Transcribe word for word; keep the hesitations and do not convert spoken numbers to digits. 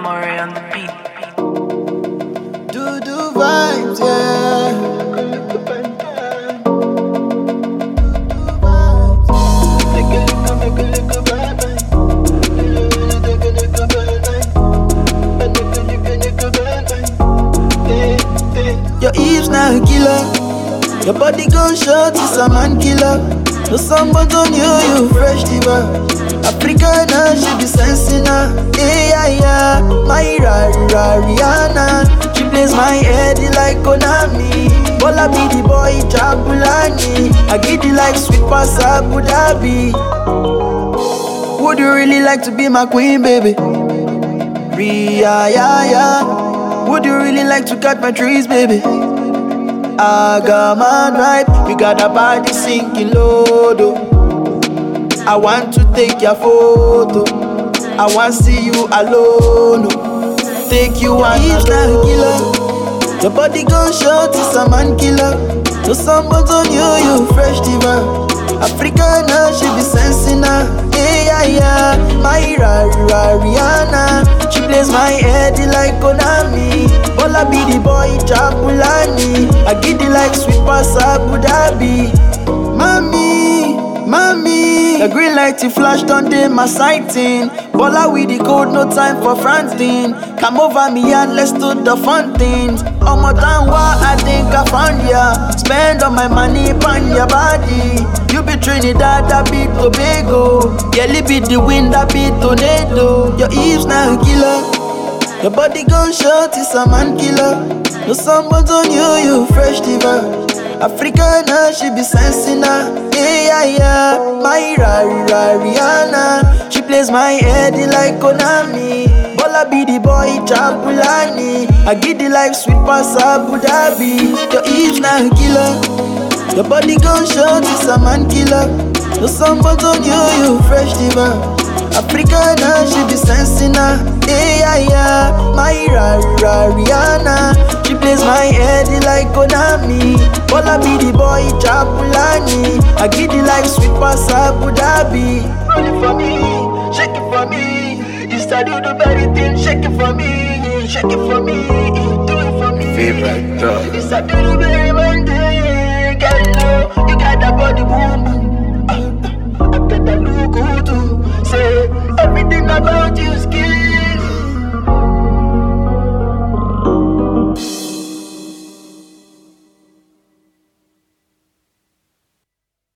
Amore on the beat. Do do vibes, yeah. Your Eve's not a killer. Your body gun short is a man killer. No somebody on you, you fresh diva. Africa now, she be sensing her. Yeah, yeah, yeah. My Rara Rihanna. She plays my head like Konami. Bola be the boy Jabulani. I get it like sweet past Abu Dhabi. Would you really like to be my queen, baby? Ria, yeah, yeah. Would you really like to cut my trees, baby? I got my drive. You got a body sinking low, though. I want to take your photo. I want to see you alone. Take you on a killer. Your body gun short is a man killer. No somebody on you, you fresh diva. Africa now, she be sensing her. Yeah, yeah, yeah. My Rara Rihanna. She plays my head like Konami. Bola be the boy Jabulani. I get it like sweet past Abu Dhabi. Mami, mami, the green light you flashed on them, my sighting. Bola with the code, no time for fronting. Come over me and let's do the fun things. On my time, what I think I found ya. Spend all my money on your body. You be Trinidad, I be Tobago. Yeah, be the wind, I be tornado. Your Eve's not a killer. Your body gun short is a man killer. No somebody on you, you fresh diva. Africa now, she be sensing her. Yeah, yeah, yeah. My Rara Rihanna. She plays my head like Konami. Bola be the boy Jabulani. I get it like sweet past Abu Dhabi. Your Eve's not a killer. Your body gun short is a man killer. No somebody on you, you fresh diva. Africa now, she be sensing her. Yeah, yeah, yeah. My Rara Rihanna. She plays my head like Konami. Bola be the boy Jabulani. I get it like sweet past Abu Dhabi. Roll it for me, shake it for me. You start do the very thing, shake it for me, shake it for me, do it for me. Favorite dog. You start do the very one thing, girl, no, you got that body boom boom. Uh, uh, I got that look good too. Say everything about you is key.